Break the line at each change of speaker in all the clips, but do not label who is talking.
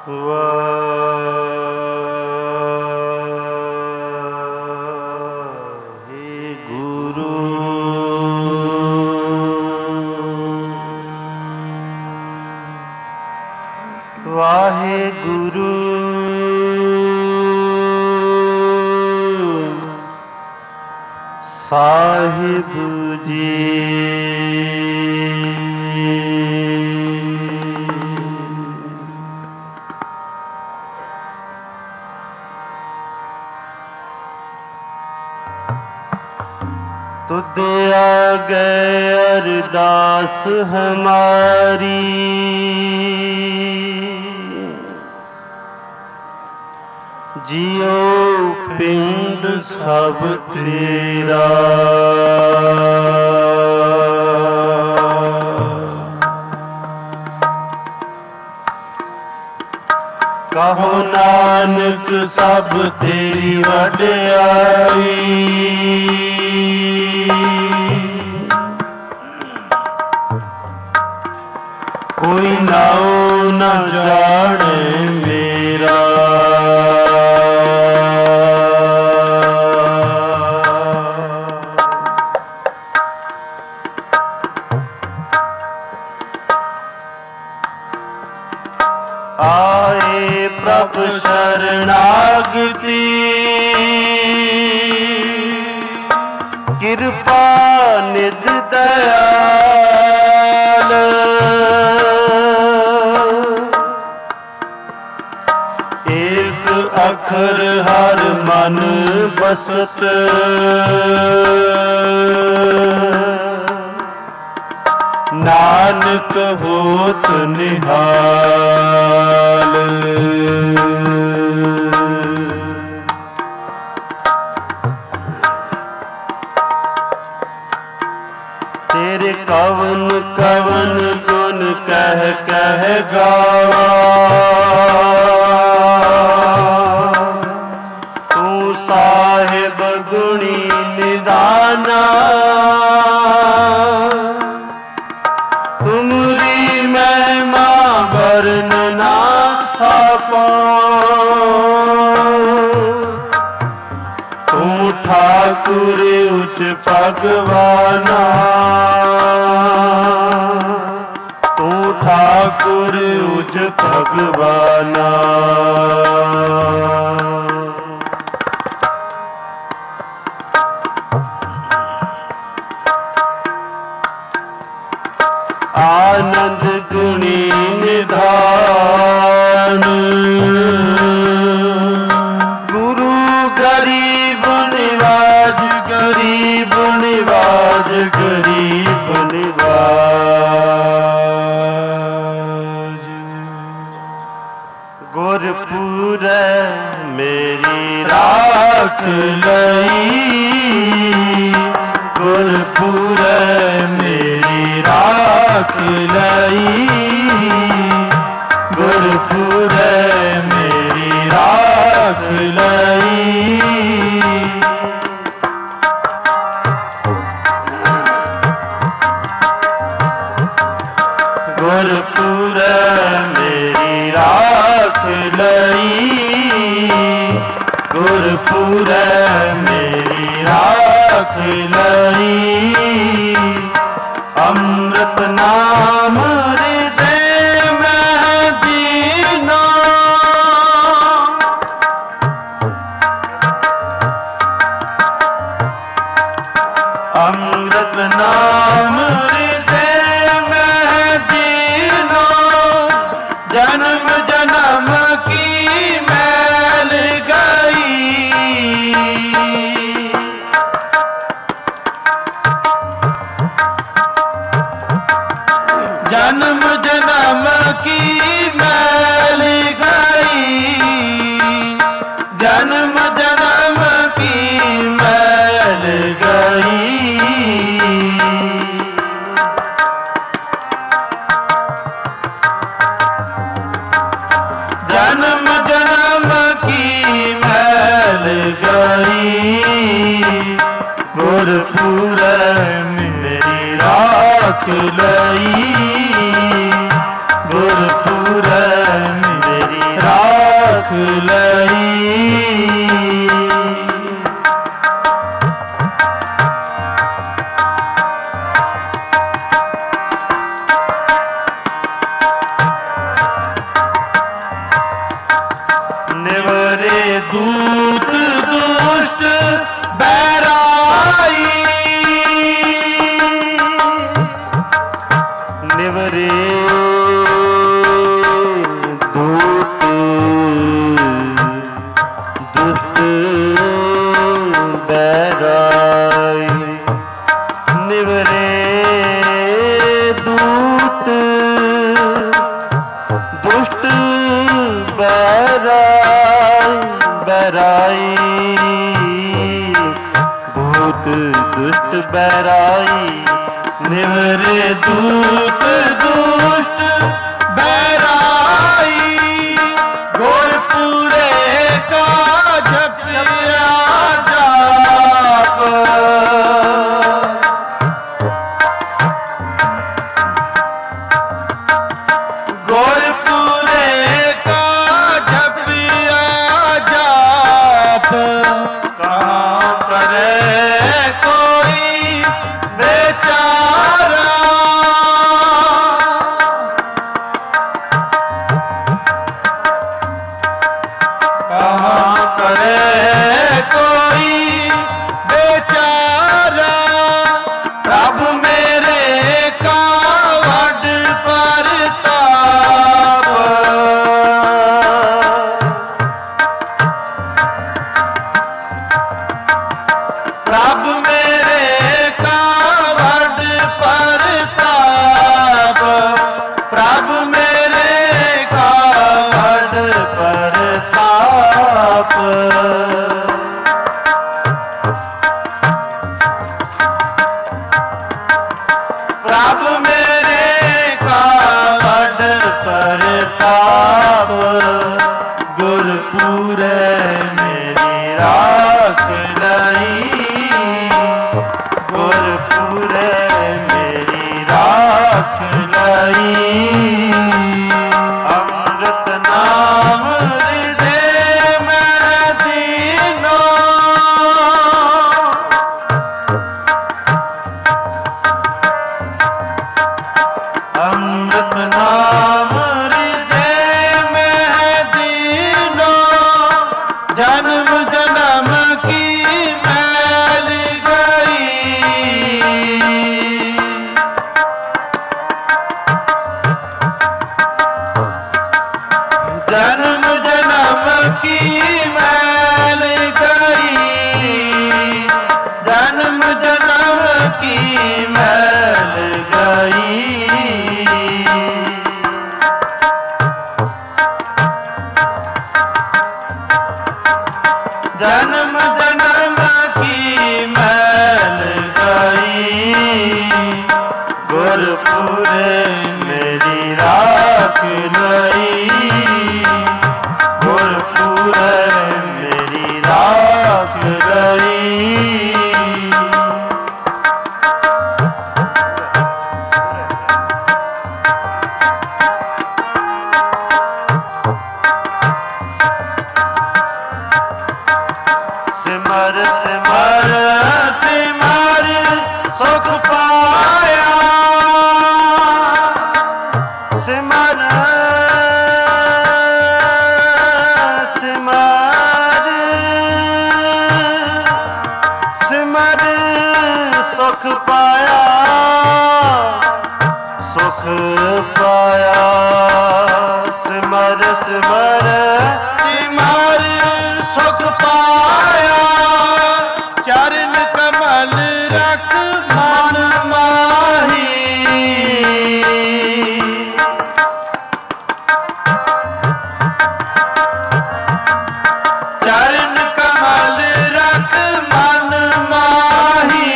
वाहेगुरु साहिब जी। तुद आगे अरदास हमारी, जियो पिंड सब तेरा। कहो नानक सब तेरी वड्याई, कोई नाओ न जाने मेरा। आए प्रभु शरणागति, कृपा निध दयाल। एक अखर हर मन बसत, नानक होत निहाल। तेरे कवन कवन गुण कह कह गावा, तू साहिब गुणी निदाना। तुमरी महिमा वर्ण ना सको, तुम ठाकुर उच्च भगवाना। तू ठाकुर उच्च भगवाना। आनंद गुणी निधान, गुरु गरीब निवाज, गरीब निवाज, गरीब निवाज। गुरपुर मेरी राख लई, गुरपुर मेरी राख लई, गुरपुर मेरी राख लई। गुरपुर मेरी राख लई, गुरपुर मेरी राख लई। अमृत नाम हृदय में दीना, अमृत नाम हृदय में दीना। जन्म जन्म की मैल गई, जन्म जन्म की मैल गई, जन्म जन्म की मैल गई। जन्म जन्म की मैल गई, गुरपुर मेरी राख लई, गुरपुर मेरी ਲਈ। ਨਿਵਰੇ ਦੂਤ ਦੁਸ਼ਟ ਬੈਰਾਈ, ਨਿਵਰੇ ਦੂਤ ਦੁਸ਼ਟ ਬੈਰਾਈ, ਨਿਵਰੇ ਦੂਤ ਦੁਸ਼ਟ ਬੈਰਾਈ, ਭੂਤ ਦੁਸ਼ਟ ਬੈਰਾਈ, ਨਿਵਰੇ ਦੂਤ ਦੁਸ਼ਟ ਬੈਰਾਈ, ਗੁਰਪੂਰੇ ਕਾ ਜਪਿਆ ਜਾਪ, ਗੁਰਪੂਰੇ ਕਾ ਜਪਿਆ ਜਾਪ, ਕਹਾਂ ਕਰੇ ਕੋਈ ਬੇਚਾਰਾ, ਕਹਾਂ ਕਰੇ ਕੋਈ ਬੇਚਾਰਾ, ਪ੍ਰਭ ਮੇਰੇ ਕਾ ਵੱਡ ਪ੍ਰਤਾਪ, ਪ੍ਰਭ ਮੇਰੇ ਕਾ ਵੱਡ ਪ੍ਰਤਾਪ, ਪ੍ਰਭ ਮੇਰੇ ਕਾ ਵੱਡ ਪ੍ਰਤਾਪ, ਪ੍ਰਭ ਮੇਰੇ ਕਾ ਵੱਡ ਪ੍ਰਤਾਪ, ਗੁਰਪੂਰੇ ਮੇਰੀ ਰਾਖ ਲਈ, ਗੁਰਪੂਰੇ ਮੇਰੀ ਰਾਖ ਲਈ, ਅੰਮ੍ਰਿਤ ਨਾਮ ਹਿਰਦੇ ਮੈਂ ਦੀਨੋ, ਅੰਮ੍ਰਿਤ ਨਾਮ ਹਿਰਦੇ ਮੈਂ ਦੀਨੋ, ਜਨਮ ਜਨਮ ਕੀ ਮੈਲ ਗਈ, ਜਨਮ ਜਨਮ ਕੀ ਮੈਲ ਗਈ, ਜਨਮ ਜਨਮ ਕੀ ਮੈਲ ਗਈ, ਜਨਮ ਜਨਮ ਕੀ ਮੈਲ ਗਈ, ਗੁਰਪੂਰੇ ਮੇਰੀ ਰਾਖ ਲਈ, ਗੁਰਪੂਰੇ ਮੇਰੀ ਰਾਖ ਲਈ, ਸਿਮਰ ਸਿਮਰ ਸਿਮਰ ਸੁਖ ਪਾਇਆ, ਸਿਮਰ ਸਿਮਰ ਸਿਮਰ ਸੁਖ ਪਾਇਆ, ਸੁਖ ਪਾਇਆ, ਸਿਮਰ ਸਿਮਰ ਸਿਮਰ ਸੁਖ ਪਾਇਆ, ਚਰਨ ਕਮਲ ਰਖ ਮਨ ਮਾਹੀ, ਚਰਨ ਕਮਲ ਰਖ ਮਨ ਮਾਹੀ,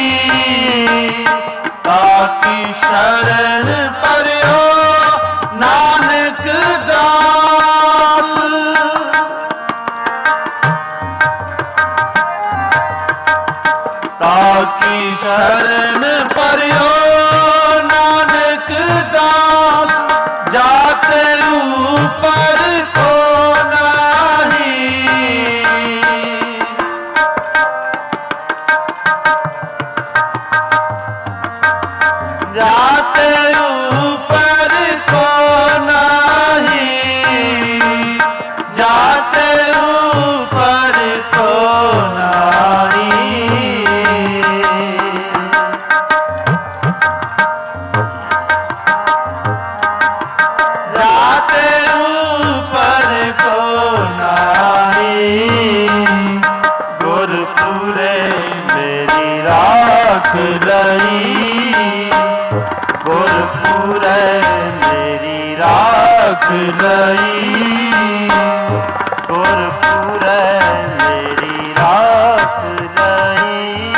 ਤਾਕੀ ਸ਼ਰਨ ਪਰਿਓ ਨਾਨਕ ਦਾਸ, ਤਾਕੀ ਸ਼ਰਨ ਪਰਿਓ ਨਾਨਕ ਦਾਸ, ਜਾਤ ਰੂਪਰ ਕੋ ਨਾਹੀ, ਲਈ,
ਗੁਰਪੂਰੈ ਮੇਰੀ ਰਾਖ ਲਈ।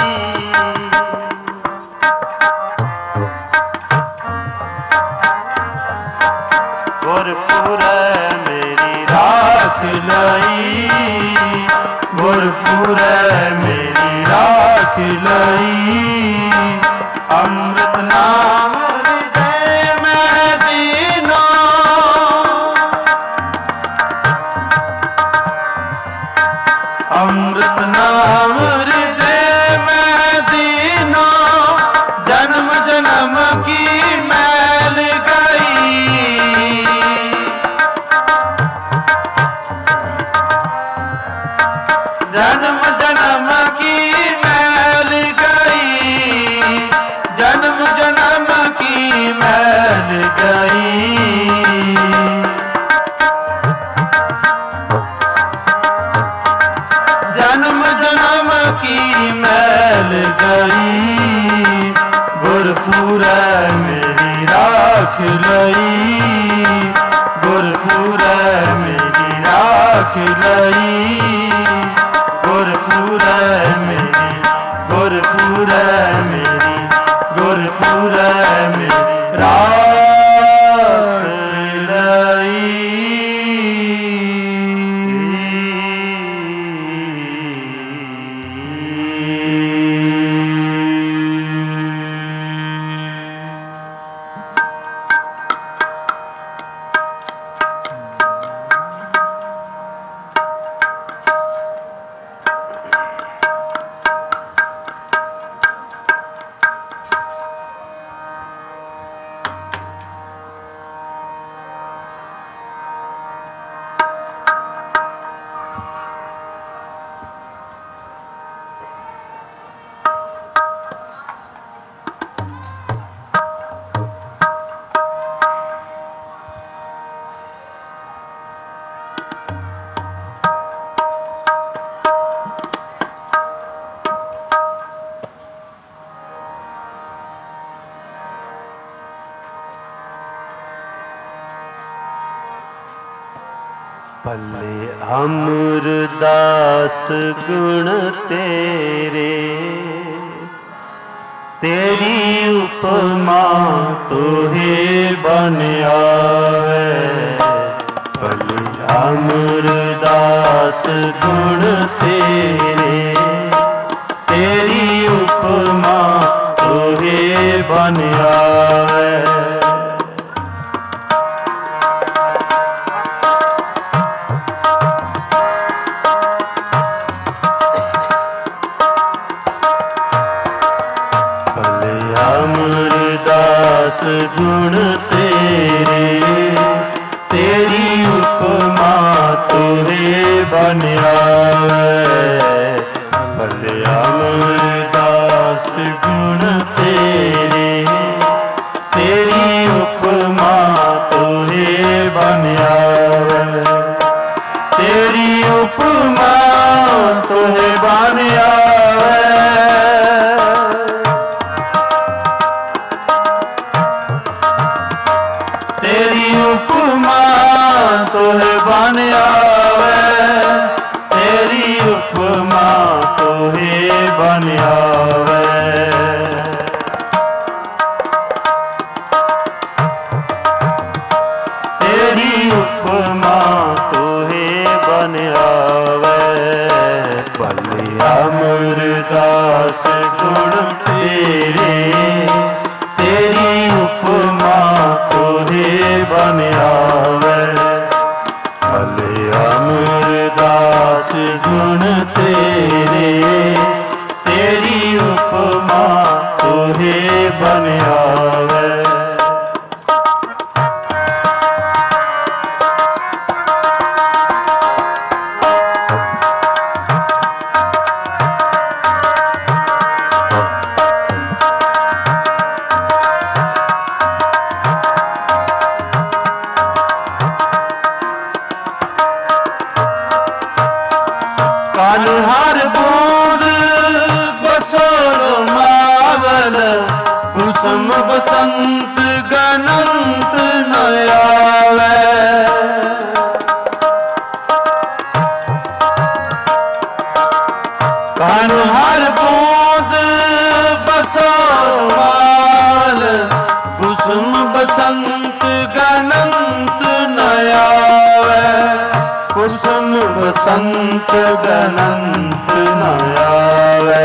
ਗੁਰਪੂਰੈ ਮੇਰੀ
ਰਾਖ ਲਈ, ਗੁਰਪੂਰੈ ਮੇਰੀ ਰਾਖ ਲਈ। ਅੰਮ੍ਰਿਤ ਨਾਮ ਹਿਰਦੈ ਮੈਂ ਦੀਨਾ, ਅੰਮ੍ਰਿਤ ਨਾਮ ਹਿਰਦੈ ਮੈਂ ਦੀਨਾ। ਜਨਮ ਜਨਮ ਕੀ ਮੈਲ ਗਈ, ਜਨਮ ਜਨਮ ਕੀ ਮੈਲ ਗਈ, ਜਨਮ ਜਨਮ ਕੀ ਮੈਲ ਗਈ। ਜਨਮ ਜਨਮ ਕੀ ਮੈਲ ਗਈ, ਗੁਰਪੂਰੈ ਮੇਰੀ ਰਾਖ ਲਈ, ਗੁਰਪੂਰੈ ਮੇਰੀ ਰਾਖ ਲਈ। ਗੁਰਪੂਰੈ ਮੇਰੀ, ਗੁਰਪੂਰੈ ਮੇਰੀ, ਗੁਰਪੂਰੈ ਮੇਰੀ ਰਾਖ ਲਈ।
ਭਲੇ ਅਮਰਦਾਸ ਗੁਣ ਤੇਰੇ, ਤੇਰੀ ਉਪਮਾ ਤੋਹੇ ਬਨ ਆਵੇ। ਭਲੇ ਅਮਰਦਾਸ ਗੁਣ ਤੇਰੇ, ਤੇਰੀ ਉਪਮਾ ਤੋਹੇ ਬਨ ਆਵੇ। ਅਮਰਦਾਸ ਗੁਣ ਤੇਰੇ, ਤੇਰੀ ਉਪਮਾ ਤੋਹੇ ਬਨ ਆਵੇ। ਭਲੇ ਅਮਰਦਾਸ ਗੁਣ ਤੇਰੇ, ਤੇਰੀ ਉਪਮਾ ਤੋਹੇ ਬਨ ਆਵੇ। ਤੇਰੀ ਉਪਮਾ ਤੋਹੇ ਬਨ ਆਵੇ। ਤੋਹੇ ਬਨ ਆਵੇ, ਤੇਰੀ ਉਪਮਾ ਤੋਹੇ ਬਨ ਆਵੇ। ਤੇਰੀ ਉਪਮਾ ਤੋਹੇ ਬਨ ਆਵੇ। ਭਲੇ ਅਮਰਦਾਸ ਗੁਣ ਤੇਰੇ, ਤੇਰੀ ਉਪਮਾ ਤੋਹੇ ਬਨ ਆਵੇ। ਭਲੇ ਅਮਰਦਾਸ ਗੁਣ ਤੇਰੇ, ਤੇਰੀ ਉਪਮਾ ਤੋਹੇ ਬਨ ਆਵੇ। ਕਨ ਹਰ ਬੂੰਦ ਬਸੋਰ ਮਾਵਲ, ਕੁਸਮ ਬਸੰਤ ਗਨੰਤ ਨ ਆਵੇ। बसंत गणंत न आवे।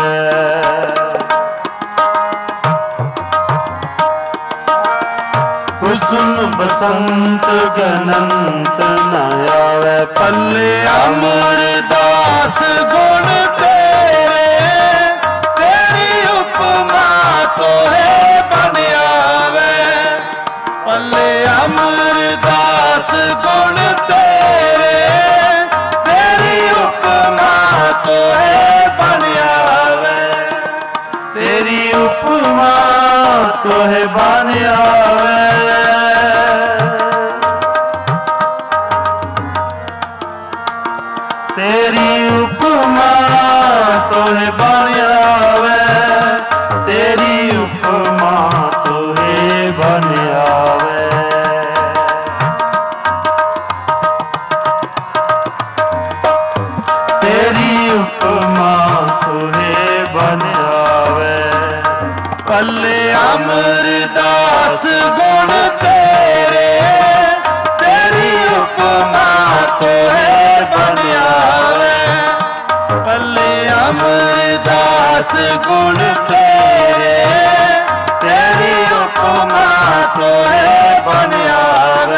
कुसुम बसंत गणंत न आवे। पल्ले अमरदास गुण तेरे, तेरी उपमा तोहे बन आवे। पल्ले अमरदास गुण तेरे, तेरी उपमा तोहे बन आवे। तेरी उपमा तोहे बन आवे। तेरी उपमा तोहे बन आवे। तेरी उपमा तोहे बन आवे। तेरी उपमा तोहे बन आवे। पल्ले अमरदास गुण तेरे, तेरी उपमा तोहे बन आवे। पल्ले अमरदास गुण तेरे, तेरी उपमा तोहे बन आवे।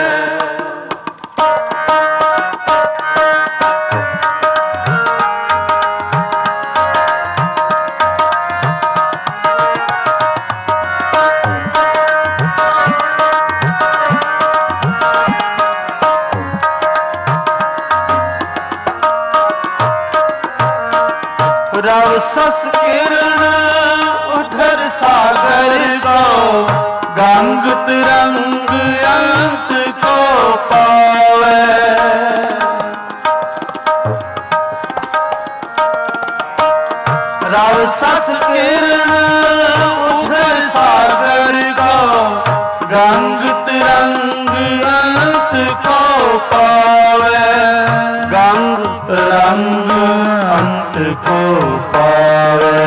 रव सस किरण उधर सागर को, गंग तरंग अंत को पावे। रव सस किरण उधर सागर को, गंग तरंग अंत को पावे। गंग तरंग अंत को पावे।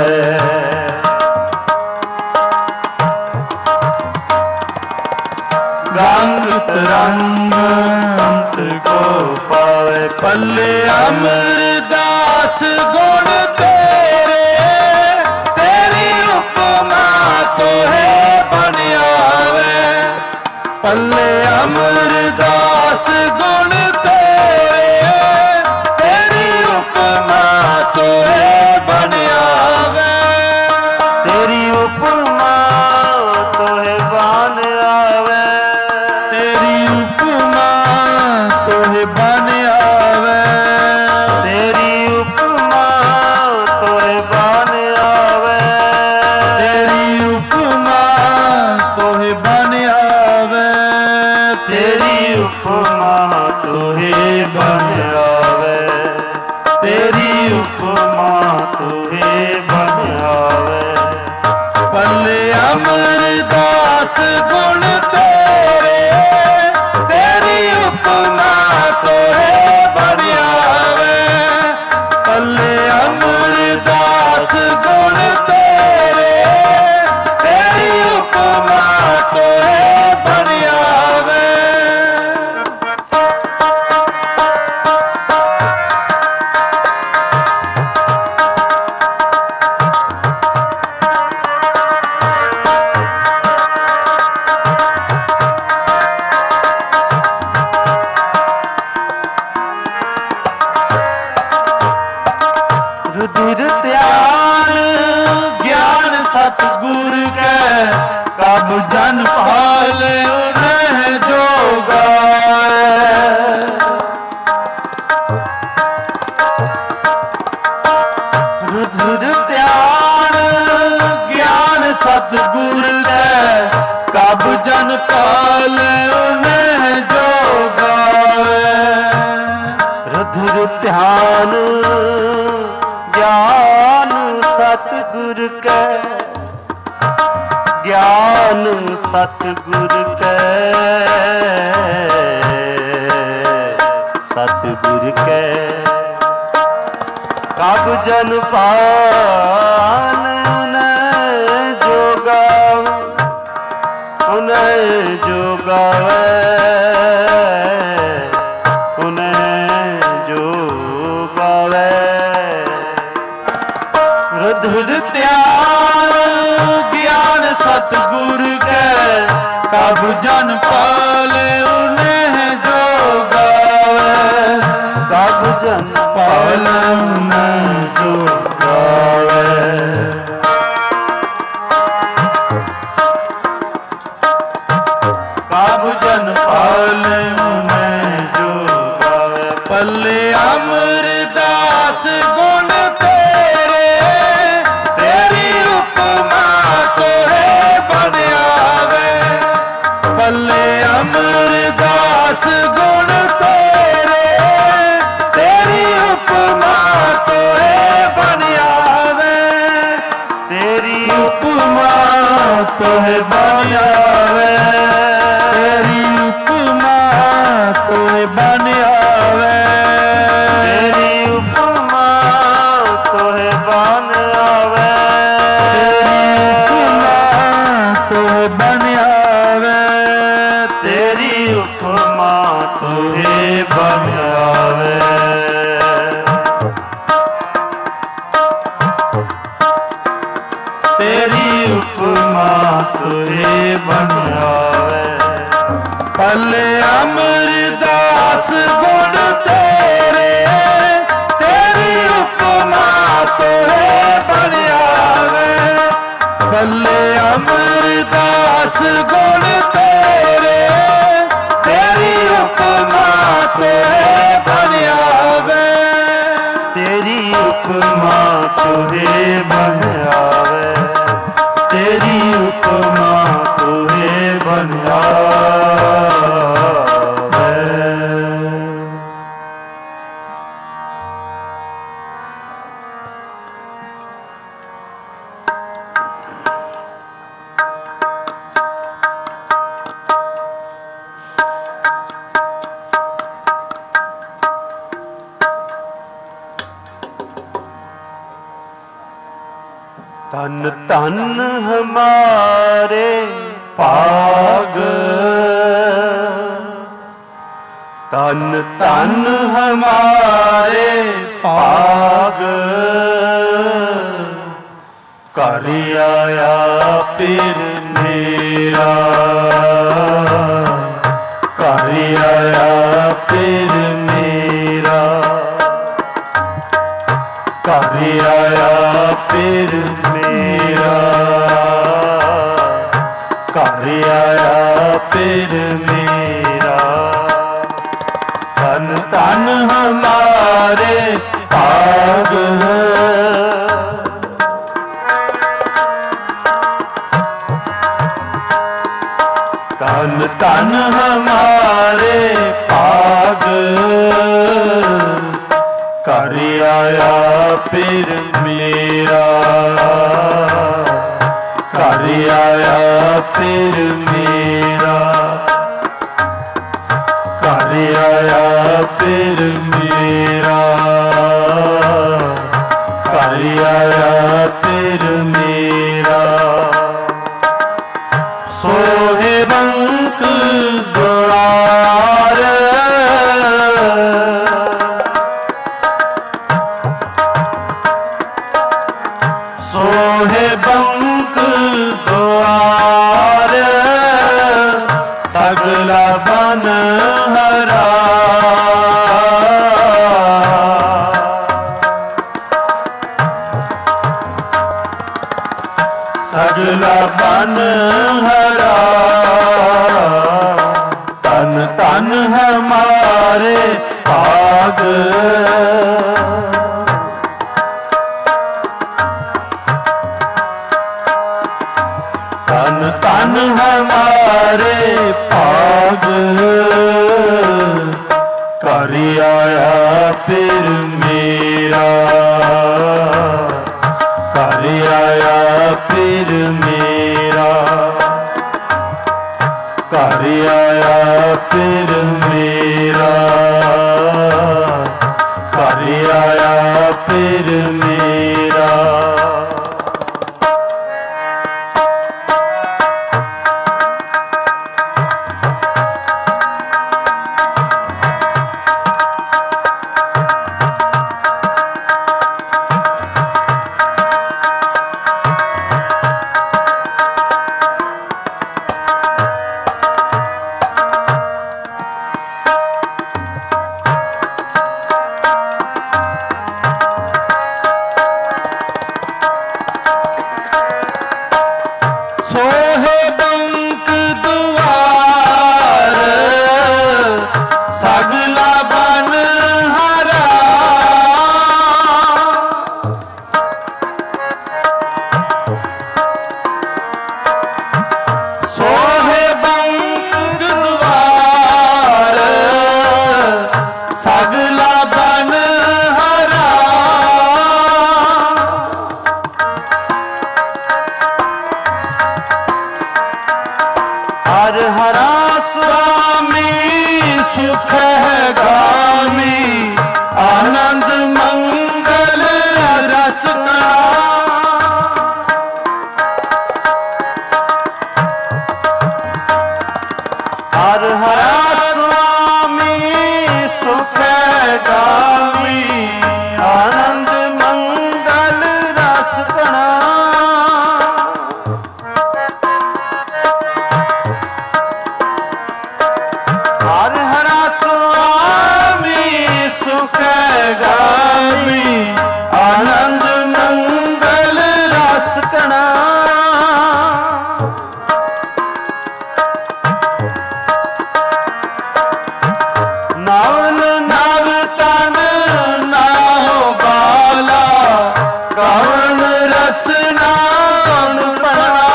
गंग तरंग अंत को पावे। पल्ले अमरदास गुण तेरे, तेरी उपमा तोहे बन आवे। पल्ले अमरदास गुण तेरे, तेरी उपमा तोहे बन आवे। तेरी उपमा तोहे बन आवे। तेरी उपमा तोहे बन आवे। तेरी उपमा तोहे बन आवे। तेरी उपमा तोहे बन आवे। तेरी उपमा तोहे बन आवे। तेरी उपमा तोहे बन आवे। पल्ले अमरदास गुण तेरे, तेरी उपमा तोहे बन आवे। पल्ले अमरदास गुण तेरे, तेरी उपमा तोहे बन आवे। रुधिर त्यान ज्ञान सतगुर के, कब जन पाले उन्हें जो गाए। रुधिर त्यान ज्ञान सतगुर के, कब जन पाले उन्हें जो गाए। रुधिर ध्यान ज्ञान सतगुर के, ज्ञान सतगुर के, सतगुर के, कब जन पान उन्हें जो गावे, उन्हें जो गावे, उन्हें
सतगुर के कब जन पाले उन्हें जो गावे,
कब जन
पाले उन्हें जो गावे। कब जन पाले उन्हें जो गावे, पल्ले अमरदास गुण तेरे, तेरी उपमा तो है बन आवे। पल्ले अमरदास गुण तेरे, तेरी उपमा तो है बन आवे।
तेरी
उपमा तो है बन आवे, तेरी उपमा तो है बन आवे।
तेरी उपमा तो है बन आवे,
तेरी उपमा तो है बन आवे। तेरी उपमा तो है बन आवे। पल्ले अमरदास गुण तेरे, तेरी उपमा तो है बन आवे। पल्ले अमरदास गुण तेरे, तेरी उपमा तो है बन आवे।
तेरी उपमा तो है बन आवे,
तेरी उपमा तो है बन आवे।
धन धन हमारे
पाग,
धन धन हमारे पाग,
कर आया पीर मेरा, कर आया पीर मेरा, कर आया पीर मेरा, कर आया पीर मेरा। धन धन हमारे भाग, धन धन हमारे भाग, कर आया पीर मेरा, कर आया पीर मेरा, कर आया पीर मेरा, कर आया पीर मेरा। सोहे बंक द्वार, सोहे बंक द्वार, सगला बन हरा। सगला बन हरा, तन तन हमारे भाग, तन तन हमारे भाग, कर आया पीर मेरा, कर आया पीर मेरा, कर आया पीर मेरा, कर आया पीर मेरा।
कै गावी आनंद मंगल रस कणा। नावन नाव तन नाहो बाला कवन रस नान पड़ा।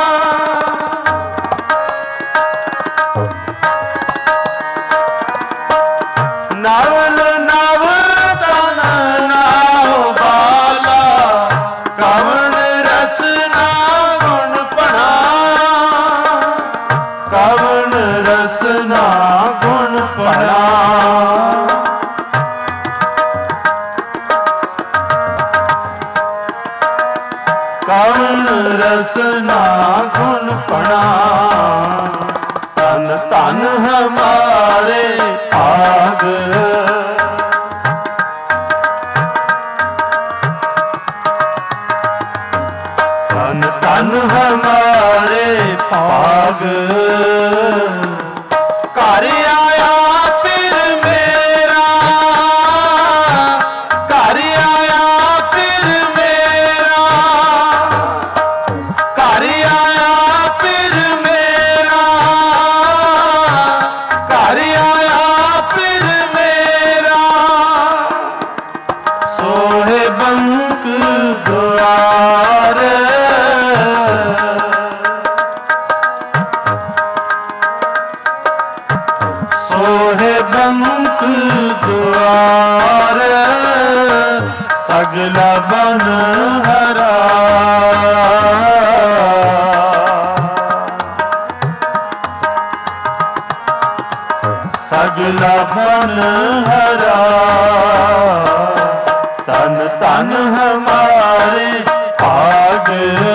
नावन नाव तन नाहो बाला कवन रस नान पड़ा। कवन रस ना गुण पड़ा। कवन रसना गुण पड़ा। तन तन हमारे भाग तन तन हमारे भाग। घर आया फिर मेरा घर आया फिर मेरा घर आया फिर मेरा घर आया फिर मेरा। सोहे बंक द्वार सोहे बंक द्वार सगला बन हरा। सगला बन हरा। तन तन हमारे भाग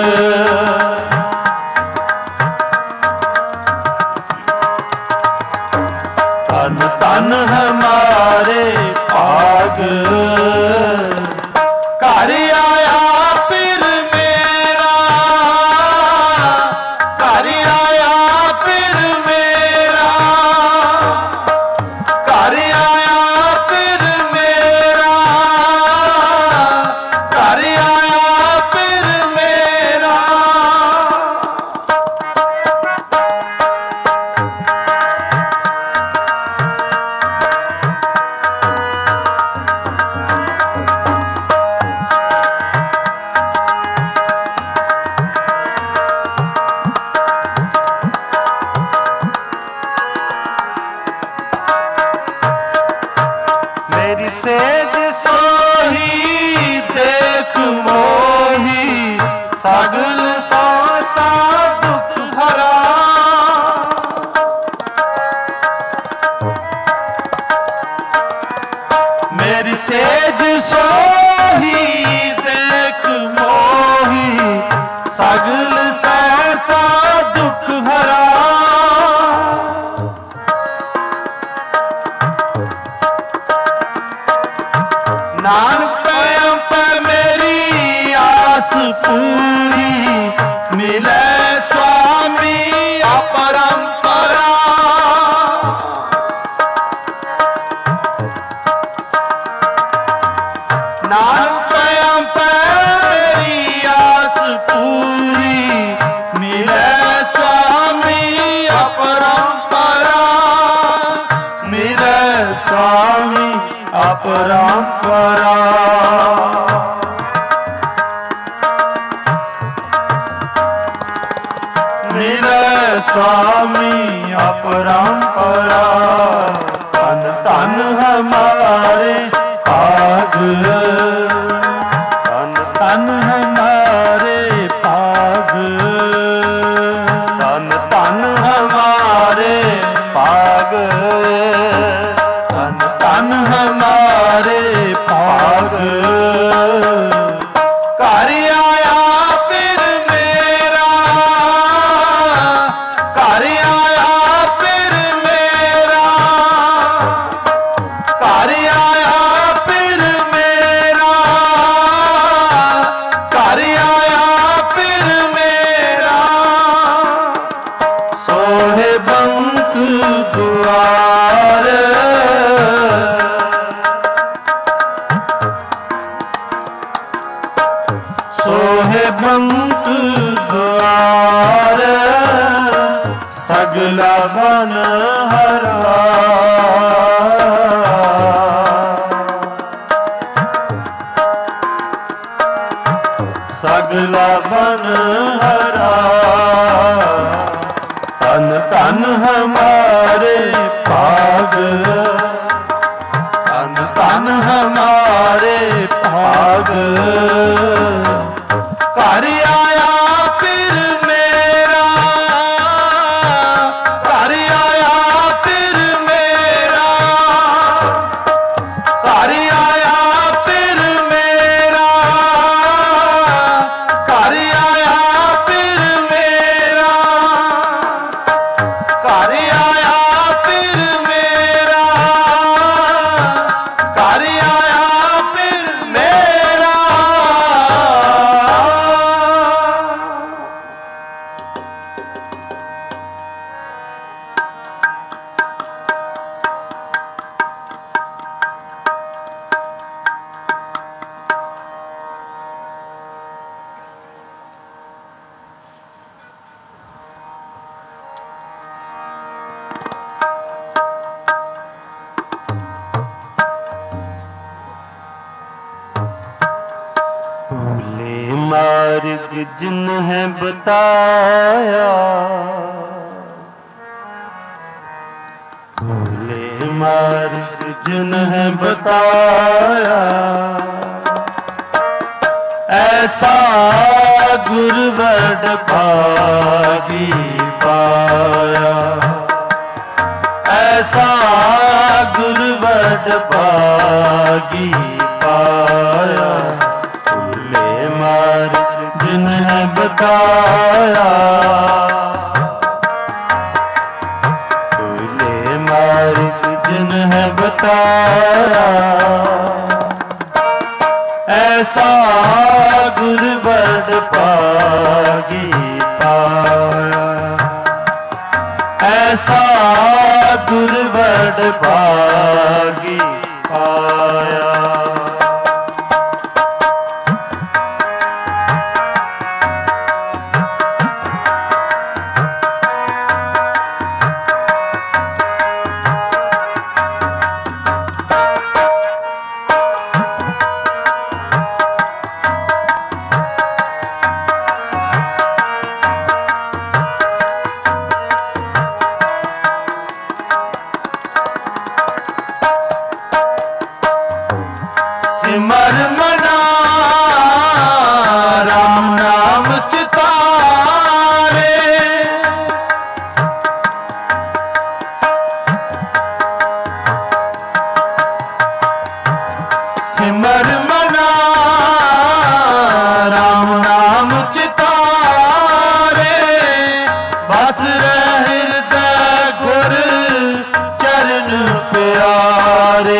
तन तन हमारे भाग। घर आया फिर मेरा घर आया फिर मेरा घर आया फिर मेरा घर आया फिर मेरा। मेरी सेज सोही देख मोही सगल सांसा दुख हरा। मेरी सेज सोही देख मोही सगल सांसा दुख हरा। नानक पैम पर मेरी आस पूरी मिले स्वामी अपरंपरा। नानक पैम पर मेरी आस पूरी मिले स्वामी अपरंपरा। मिले स्वामी अपरंपरा। मिले स्वामी अपरंपरा। तन तन हमारे भाग तन तन हमारे भाग तन तन हमारे भाग तन तन हमारे भाग। घर आया फिर मेरा घर आया फिर मेरा घर आया फिर मेरा
ਮੰਤ ਦੁਆਰ ਸਗਲਾ ਬਨ ਹਰਾ ਸਗਲਾ ਬਨ ਹਰਾ ਤਨ ਤਨ ਹਮਾਰੇ ਭਾਗ ਤਨ ਤਨ ਹਮਾਰੇ ਭਾਗ
ਘਰ ਆਇਆ ਫਿਰ ਮੇਰਾ ਘਰ ਆਇਆ ਫਿਰ ਮੇਰਾ ਘਰ ਆਇਆ ਫਿਰ ਮੇਰਾ ਘਰ ਆਇਆ ਫਿਰ ਮੇਰਾ ਘਰ ਆਇਆ ਫਿਰ ਮੇਰਾ ਘਰ ਆਇਆ ਫਿਰ ਮੇਰਾ
भूले मार्ग जिन्हें बताया भूले मार्ग जिन्हें बताया ऐसा गुरवड भागी पाया ऐसा गुरवड भागी पाया भूले मार्ग जिन्हें बताया भूले मार्ग जिन्हें बताया ऐसा गुरवड भागी पाया ऐसा गुरवड भागी पाया सिमर मना राम नाम चितारे सिमर मना राम नाम चितारे बस रह हृदय गुर चरण प्यारे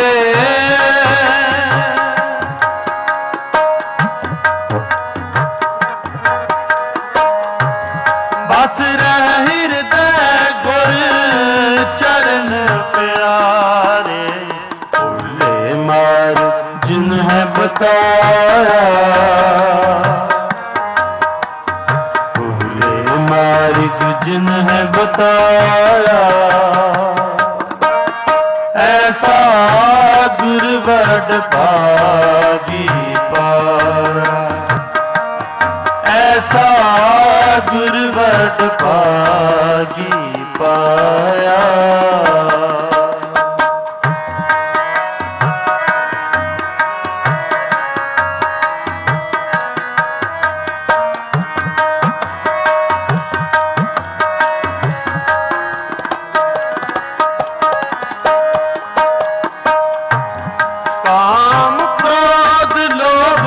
बस रह हृदय गुर चरण प्यारे भूले मार्ग जिन्हें बताया भूले मार्ग जिन्हें बताया ऐसा गुरवड भागी पाया ऐसा गुरवड भागी पाया काम क्रोध लोभ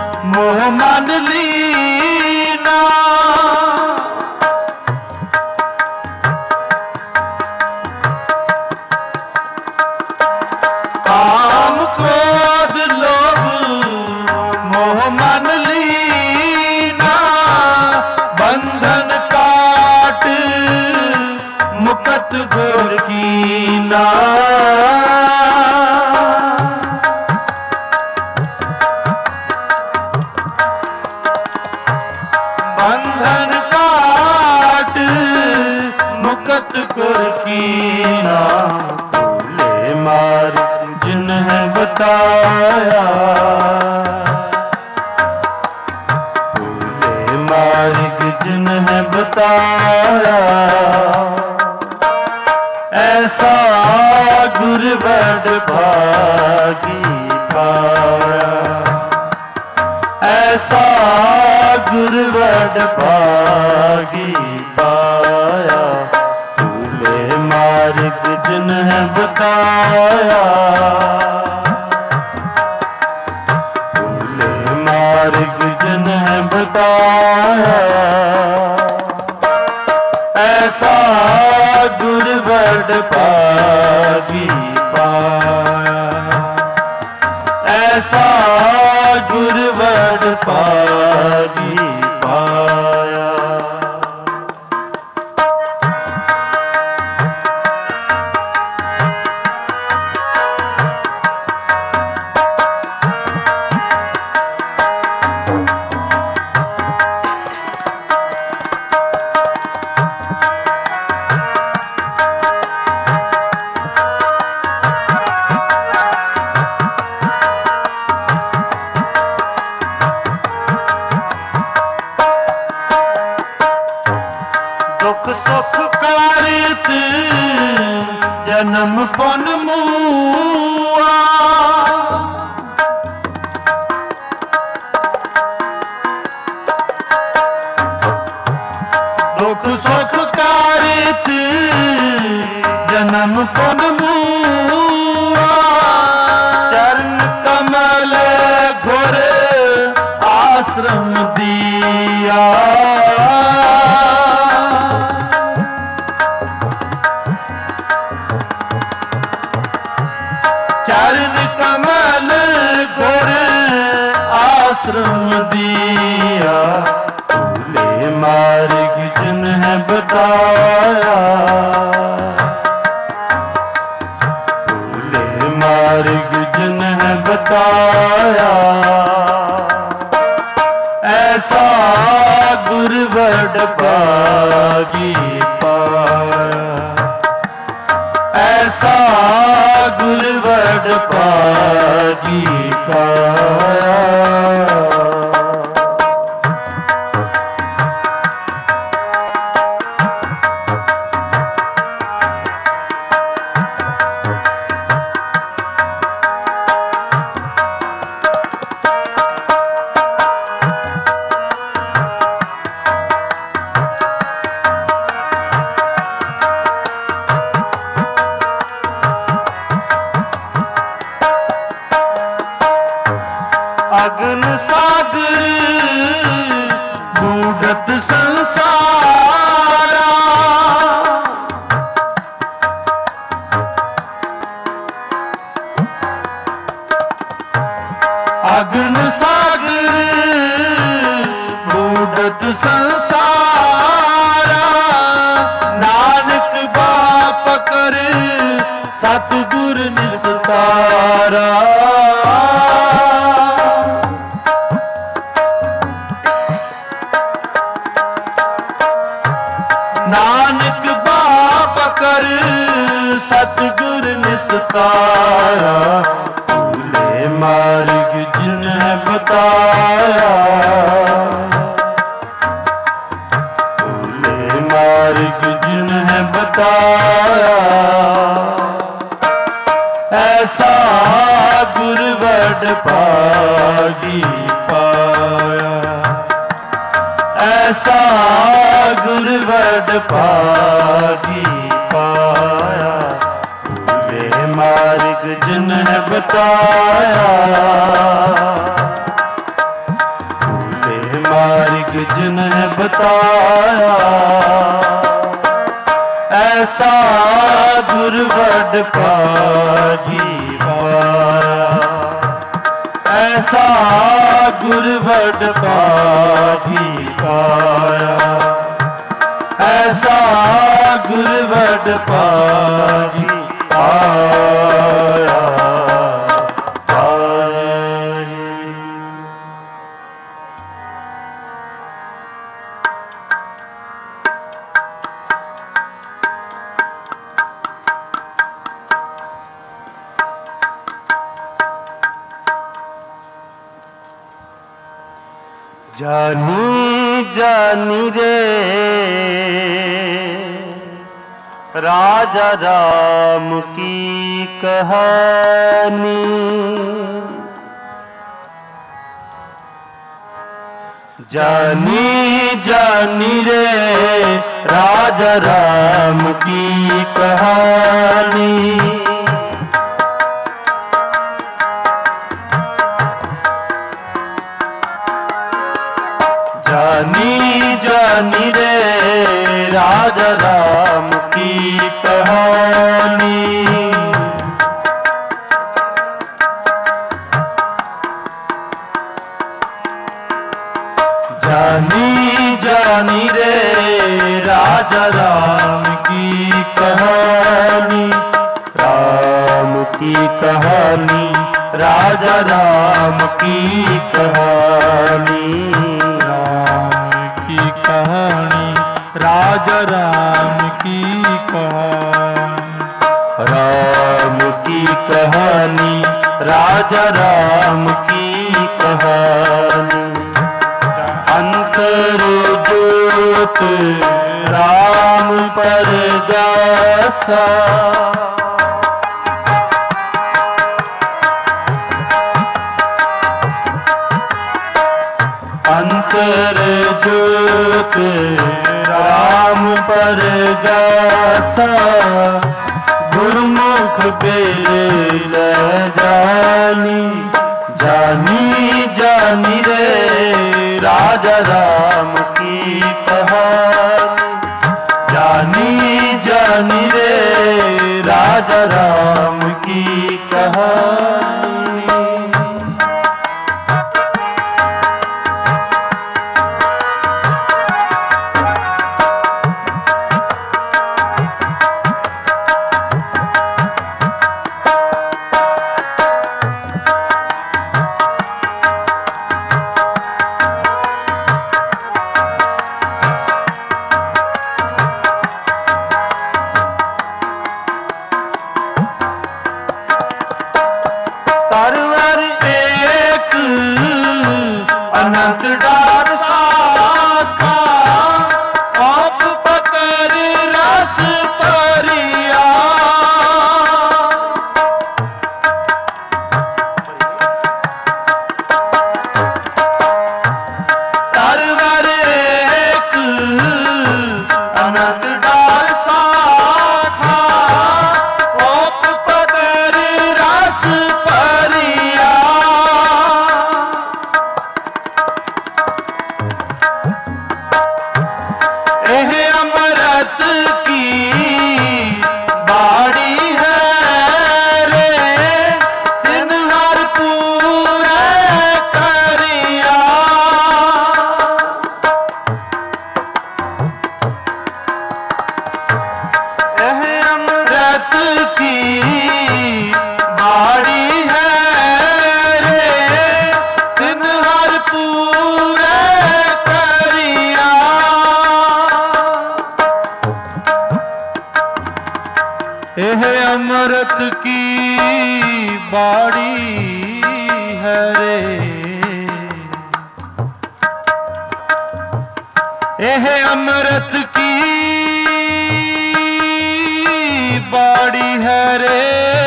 मोह मन लीना कीना, भूले मार्ग जिन्हें बताया, भूले मार्ग जिन्हें बताया, ऐसा गुरु बड़ भागी पाया, ऐसा गुरु बड़ भागी पाया, भूले मार्ग जिन्हें बताया, भूले मार्ग जिन्हें बताया, ऐसा गुरु बड़ भागी पाया, ऐसा गुरु बड़ भागी पाया। दुख सुख कारित जन्म पुन मुआ, दुख सुख कारित जन्म पुन मुआ, चरण कमल घोर आश्रम दिया, चरण कमल घोर आश्रम दिया, भूले मार्ग जिन्हें बताया, भूले मार्ग जिन्हें बताया, ऐसा गुरु बड़ भागी पाया, ऐसा गुरु बड़ भागी पाया। अगन सागर बूढ़त संसारा, अगन सागर बूढ़त संसारा, नानक बाप कर सतगुर निस्तारा, नानक बाप कर सतगुर निस्तारा, भूले मार्ग जिन्हें बताया, भूले मार्ग जिन्हें बताया, ऐसा गुरु बड़ भागी पाया, ऐसा गुरु बड़ भागी पाया, भूले मार्ग जिन्हें बताया, भूले मार्ग जिन्हें बताया, ऐसा गुरु बड़ भागी पाया, ऐसा गुरु बड़ भागी पाया, ऐसा गुरु बड़ भागी पाया। जानी जानी रे राजा राम की कहानी, जानी जानी रे राजा राम की कहानी। जानी जानी रे राजा राम की कहानी, जानी जानी रे राजा राम की कहानी, राम की कहानी राजा राम की कहानी,
कहानी राजा राम की कहानी,
राम की कहानी राजा राम की कहानी। अंतर ज्योत राम पर जासा, अंतर ज्योत राम पर जासा, गुरमुख बेल जानी, जानी जानी रे राजा राम की कहानी, जानी जानी रे राजा राम की कहानी। तरवर एक अनंत डार साखा, आप पतर रस परिया, तरवर एक अनंत डार साखा, आप पतर रस परिया, एह अमृत की बाड़ी है रे, दिन हर पूरे करिया, एह अमृत की बाड़ी है रे, दिन हर पूरे करिया,
यह अमृत की बाड़ी है रे,
यह अमृत की बाड़ी है रे,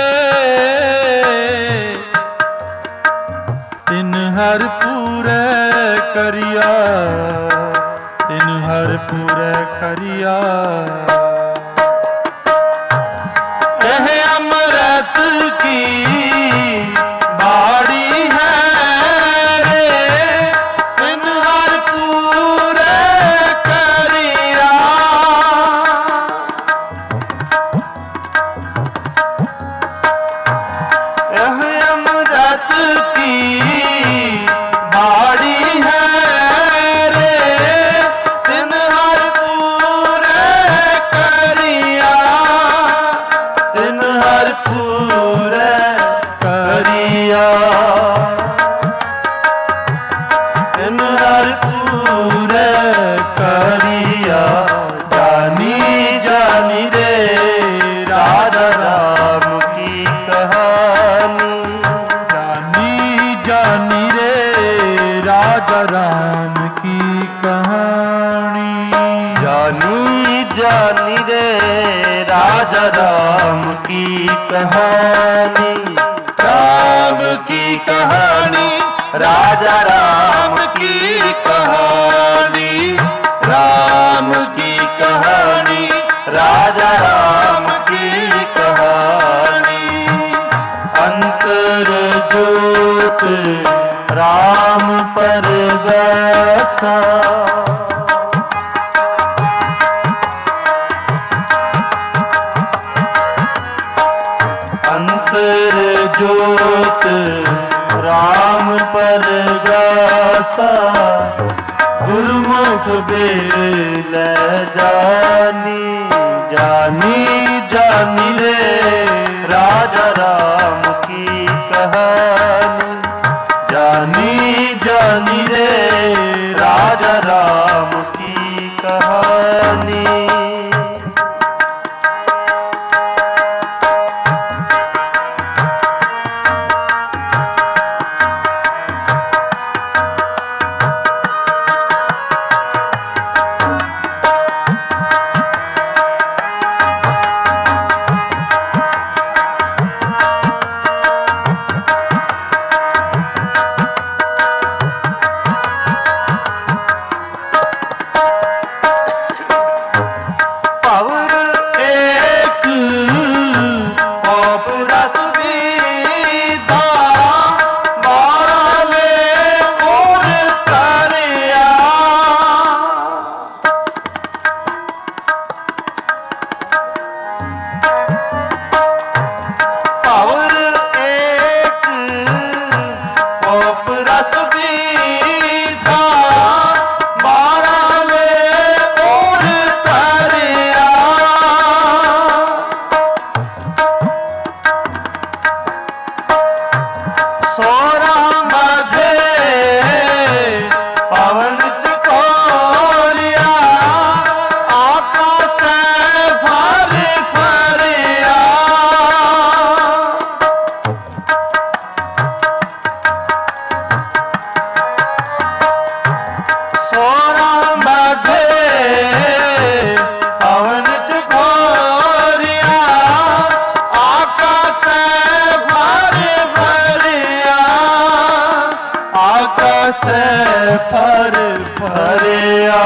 दिन हर पूरे करिया, दिन हर पूरे करिया,
यह अमृत की बाड़ी है रे, दिन हर पूरे करिया, यह अमृत की बाड़ी है रे, दिन हर पूरे करिया, दिन हर पूरे करिया, दिन हर पूरे करिया। जानी जानी रे राजा राम की कहानी,
जानी जानी रे राजा राम
राजा राम की कहानी,
राम की कहानी,
राजा राम की कहानी,
राम की कहानी,
राजा राम की कहानी। अंतर ज्योत राम पर बसा, अंतर ज्योत राम पर बसा, गुरुमुख बेल जानी, जानी जानी रे राजा राम की कहानी, जानी जानी रे राजा राम की कहानी। फर फरिया,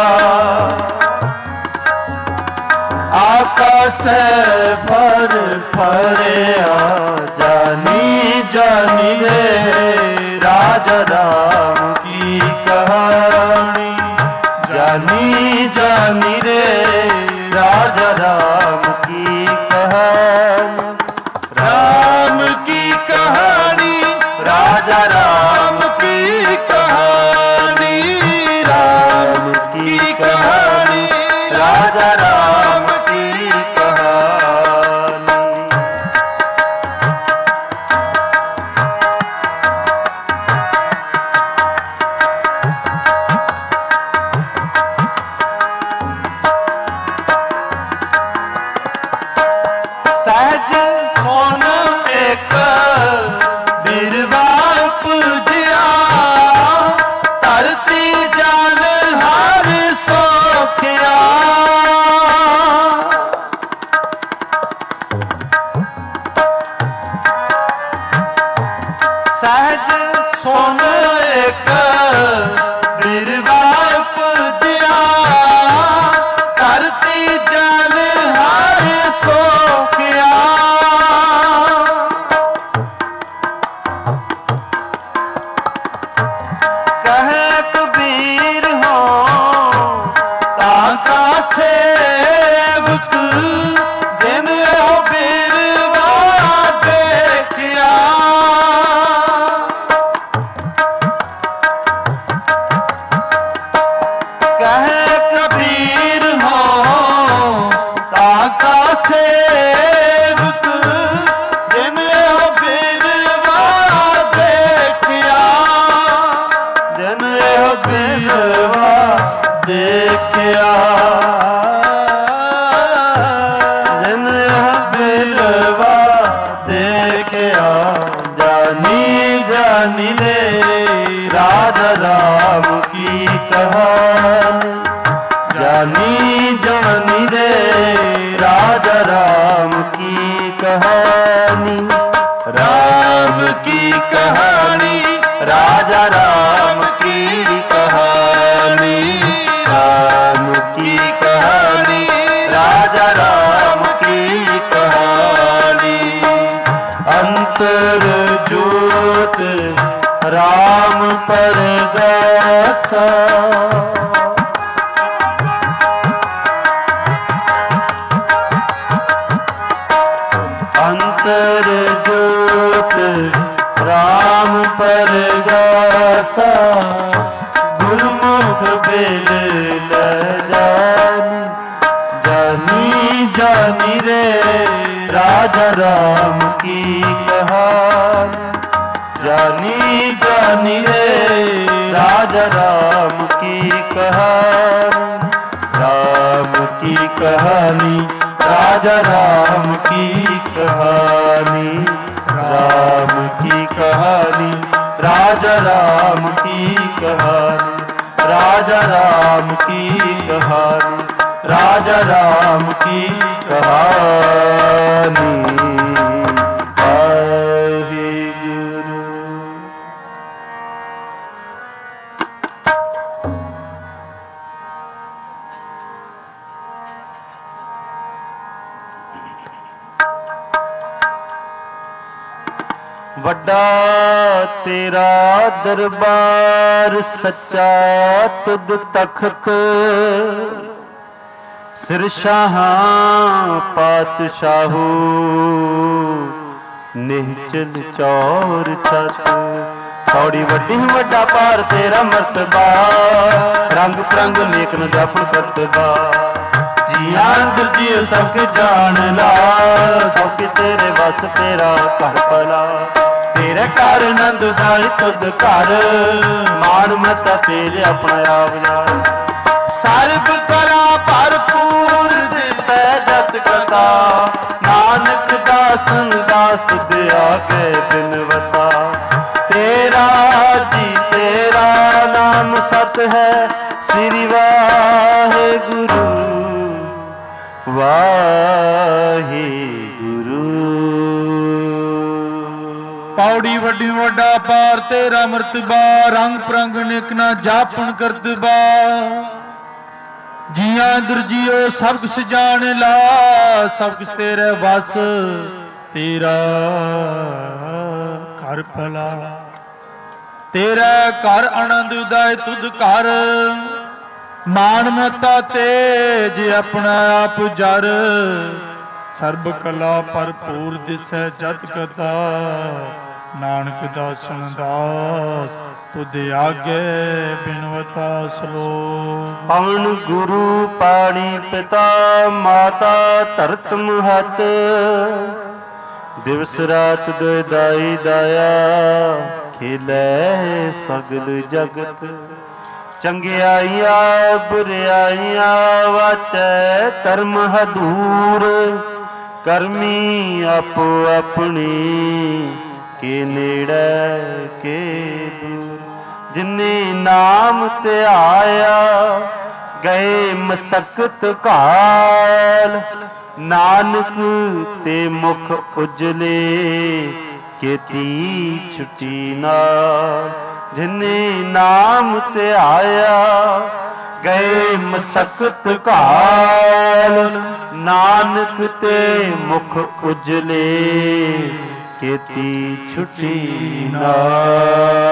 आकाश फर फरिया, जानी जानी रे राजा राम की कहानी, जानी जानी रे राजा राम की कहानी,
राम की कहानी,
राजा राम की कहानी, राम की कहानी, राजा राम की कहानी। सहज सोन एक बिरवा पूजिया, धरती जान हर सोखिया, सहज सोन एक बिरवा पूजिया, धरती जान हर सोखिया। कहे कबीर हो ताका सेवक, दिन हो बिरवा देखिया, कहे कबीर हो ताका सेवक, दिन हो बिरवा देखिया, दिन हो बिरवा देखिया, दिन हो बिरवा देखिया, जानी जानी ले राजा राम की कहानी, जानी जानी रे राजा राम कहानी,
राम की कहानी,
राजा राम की कहानी, राम की कहानी, राजा राम की कहानी। अंतर ज्योत राम परगासा, अंतर ज्योत राम परगासा, गुरमुख बिल जानी, जानी जानी रे राजा राम की कहानी, जानी जानी रे राजा राम की कहानी, राम की कहानी, राजा राम की कहानी, राम की कहानी, राजा राम की कहानी, राजा राम की कहानी, राजा राम की कहानी। ਵੱਡਾ ਤੇਰਾ ਦਰਬਾਰ ਸੱਚਾ ਤੁਧ ਤਖਤ, ਸਿਰ ਸ਼ਾਹਾਂ ਪਾਤਸ਼ਾਹੂ ਨਿਹਚਲ ਚੌਰ ਛਤ। ਥੋੜੀ ਵੱਡੀ ਵੱਡਾ ਪਾਰ ਤੇਰਾ ਮਰਤਬਾ, ਰੰਗ ਪ੍ਰੰਗ ਨੇਕ ਨ ਜਾਪਣ ਕਰਤਬਾ। ਜੀਆਂ ਅੰਦਰ ਜੀ ਸਭ ਕੇ ਜਾਣ ਲਾ, ਸਭ ਕੇ ਤੇਰੇ ਵਸ ਤੇਰਾ ਘਰ ਭਲਾ। ਤੇਰੇ ਘਰ ਆਨੰਦ ਦਾਈ ਤੁਧ ਘਰ, ਮਾਣ ਮਤਾ ਤੇਰੇ ਆਪਣਾ ਆਪ ਜਾਣ। ਸਰਬ ਕਲਾ ਭਰਪੂਰ ਦਿਸੈ ਜਤ ਕਥਾ, ਨਾਨਕ ਦਾਸਨ ਦਾਸ ਤੁਧ ਆਗੇ ਬਿਨਵਤਾ। ਤੇਰਾ ਜੀ ਤੇਰਾ ਨਾਮ ਸਤ ਹੈ, ਸ੍ਰੀ ਵਾਹਿਗੁਰੂ ਵਾਹਿਗੁਰੂ।
ਪੌੜੀ ਵੱਡੀ ਵੱਡਾ ਪਾਰ ਤੇਰਾ ਮਰਤਬਾ, ਰੰਗ ਪ੍ਰੰਗ ਨਿਕ ਨਾ ਜਾਪਣ ਕਰਤਬਾ। ਜੀਆਂ ਅੰਦਰ ਜੀਓ ਸਭ ਕੁਛ ਜਾਣ ਲਾ, ਸਭ ਕੁਛ ਤੇਰੇ ਵਸ ਤੇਰਾ ਘਰ ਭਲਾ। ਤੇਰਾ ਘਰ ਆਨੰਦ ਉਦਾਏ ਤੁਧ ਘਰ, ਮਾਨ ਮਤਾ ਤੇਜ ਆਪਣਾ ਆਪ ਜਰ। ਸਰਬ ਕਲਾ ਭਰਪੂਰ ਦਿਸੈ ਜਤ ਕਥਾ, ਨਾਨਕ ਦਾਸਨ ਦਾਸ ਤੁਧ ਆਗੇ ਬਿਨਵਤਾ ਸਲੋਕ।
ਪਵਨ ਗੁਰੂ ਪਾਣੀ ਪਿਤਾ ਮਾਤਾ ਧਰਤ ਮਹਤ, ਦਿਵਸ ਰਾਤ ਦੁਇ ਦਾਈ ਦਾਇਆ, ਖੇਲੇ ਸਗਲ ਜਗਤ। ਚੰਗਿਆਈਆਂ ਬੁਰਿਆਈਆਂ ਵਾਚੈ ਧਰਮ ਹਦੂਰ, ਕਰਮੀ ਆਪੋ ਆਪਣੀ ਕੇ ਨੇੜੇ ਕੇ ਦੂਰ। ਜਿਨੇ ਨਾਮ ਧਿਆਇਆ ਗਏ ਮਸਕਤ ਘਾਲ, ਨਾਨਕ ਤੇ ਮੁਖ ਉਜਲੇ ਕੀਤੀ ਛੁੱਟੀ ਨਾਲ। ਜਿਨੇ ਨਾਮ ਧਿਆਇਆ ਗਏ ਮਸਕਤ ਘਾਲ, ਨਾਨਕ ਤੇ ਮੁਖ ਉਜਲੇ ਕੀਤੀ ਛੁੱਟੀ ਨਾਲ।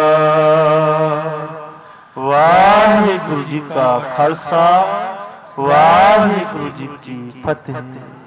ਵਾਹਿਗੁਰੂ ਜੀ ਕਾ ਖਾਲਸਾ, ਵਾਹਿਗੁਰੂ ਜੀ ਕੀ ਫਤਿਹ।